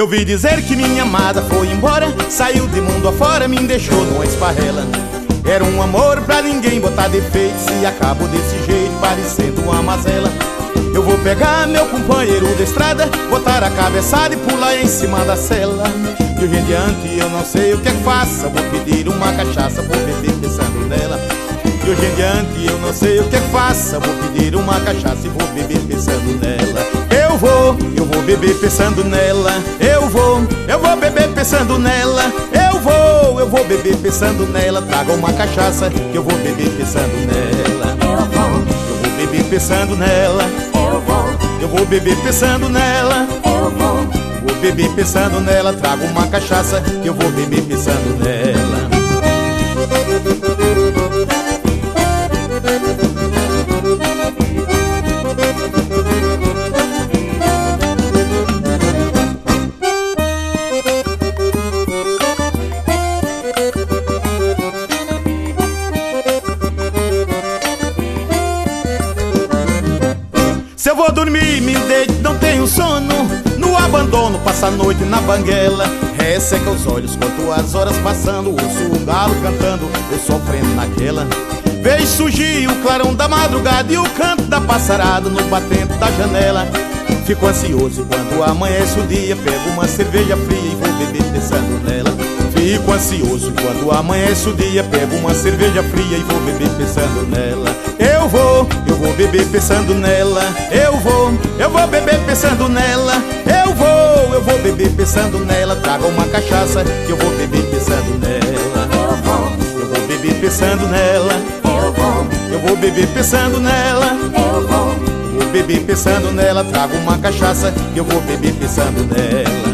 Eu vi dizer que minha amada foi embora, saiu de mundo afora, me deixou numa esparrela. Era um amor pra ninguém botar defeito, se acabo desse jeito parecendo uma mazela. Eu vou pegar meu companheiro de estrada, botar a cabeçada e pular em cima da cela. De hoje em diante eu não sei o que é que faça, vou pedir uma cachaça, vou beber pensando nela. De hoje em diante eu não sei o que é que faça, vou pedir uma cachaça e vou beber pensando nela. Eu vou beber pensando nela. Eu vou beber pensando nela. Eu vou beber pensando nela. Traga uma cachaça que eu vou beber pensando nela. Eu vou beber pensando nela. Eu vou beber pensando nela. Vou beber pensando nela. Traga uma cachaça que eu vou beber pensando nela. Se eu vou dormir, me deito, não tenho sono, no abandono, passa a noite na banguela. Resseca os olhos quanto as horas passando, ouço o galo cantando, eu sofrendo naquela. Vejo surgir o clarão da madrugada e o canto da passarada no batente da janela. Fico ansioso quando amanhece o dia, pego uma cerveja fria e vou beber pensando nela. Fico ansioso quando amanhece o dia, pego uma cerveja fria e vou beber pensando nela. Eu vou beber pensando nela. Eu vou beber pensando nela. Eu vou beber pensando nela. Traga uma cachaça que eu vou beber pensando nela. Eu vou beber pensando nela. Eu vou beber pensando nela. Vou beber pensando nela. Traga uma cachaça que eu vou beber pensando nela.